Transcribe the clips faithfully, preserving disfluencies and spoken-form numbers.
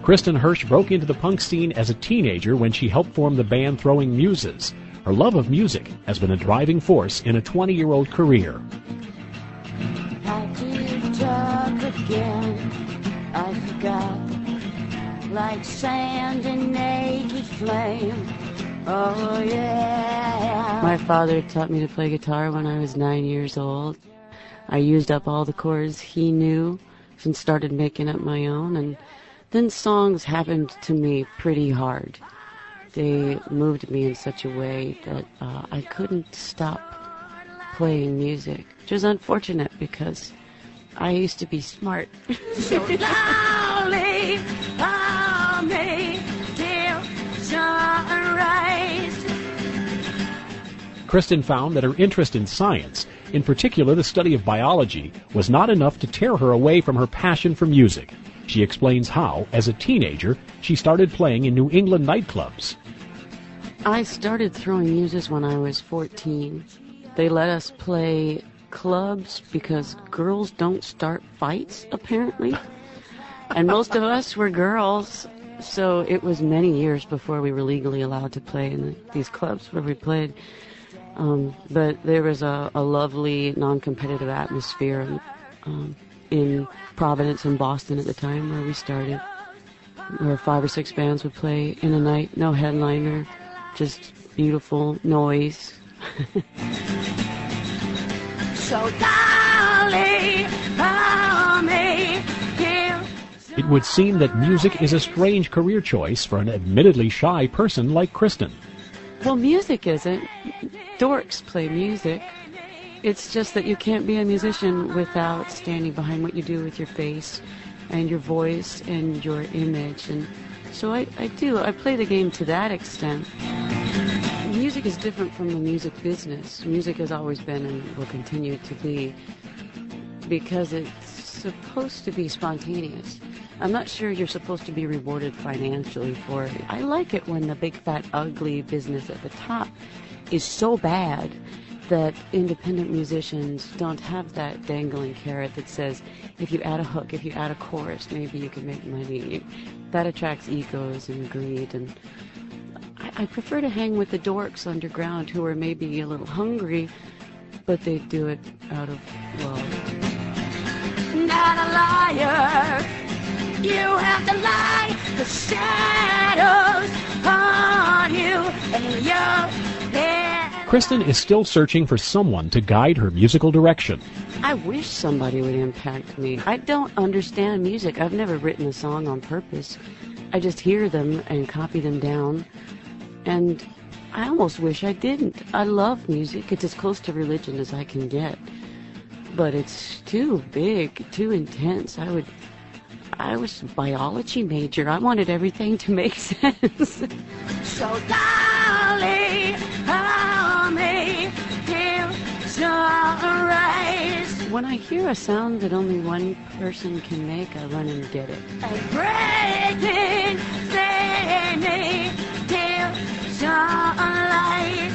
Kristen Hirsch broke into the punk scene as a teenager when she helped form the band Throwing Muses. Her love of music has been a driving force in a twenty-year-old career. I did talk again, I forgot, like sand and naked flame, oh yeah. My father taught me to play guitar when I was nine years old. I used up all the chords he knew and started making up my own, and then songs happened to me pretty hard. They moved me in such a way that uh, I couldn't stop playing music, which is unfortunate because I used to be smart. So lonely, hold me till sunrise. Kristen found that her interest in science, in particular the study of biology, was not enough to tear her away from her passion for music. She explains how, as a teenager, she started playing in New England nightclubs. I started Throwing Muses when I was fourteen. They let us play clubs because girls don't start fights, apparently. And most of us were girls, so it was many years before we were legally allowed to play in these clubs where we played. Um, but there was a, a lovely, non-competitive atmosphere in, um, in Providence and Boston at the time where we started, where five or six bands would play in a night, no headliner, just beautiful noise. So darling, hold me till... It would seem that music is a strange career choice for an admittedly shy person like Kristen. Well, music isn't. Dorks play music. It's just that you can't be a musician without standing behind what you do with your face and your voice and your image. And so I, I do. I play the game to that extent. Music is different from the music business. Music has always been and will continue to be because it's supposed to be spontaneous. I'm not sure you're supposed to be rewarded financially for it. I like it when the big, fat, ugly business at the top is so bad that independent musicians don't have that dangling carrot that says, if you add a hook, if you add a chorus, maybe you can make money. That attracts egos and greed, and I, I prefer to hang with the dorks underground who are maybe a little hungry, but they do it out of love. Not a liar, you have to lie, the shadows on you and your head. Kristen is still searching for someone to guide her musical direction. I wish somebody would impact me. I don't understand music. I've never written a song on purpose. I just hear them and copy them down, and I almost wish I didn't. I love music. It's as close to religion as I can get. But it's too big, too intense. I would, I was a biology major. I wanted everything to make sense. So darling, hold me till sunrise. When I hear a sound that only one person can make, I run and get it. Breaking, stay me till sunlight.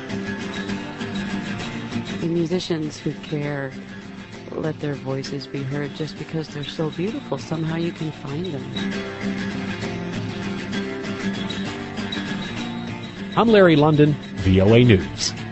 The musicians who care let their voices be heard just because they're so beautiful. Somehow you can find them. I'm Larry London, V O A News.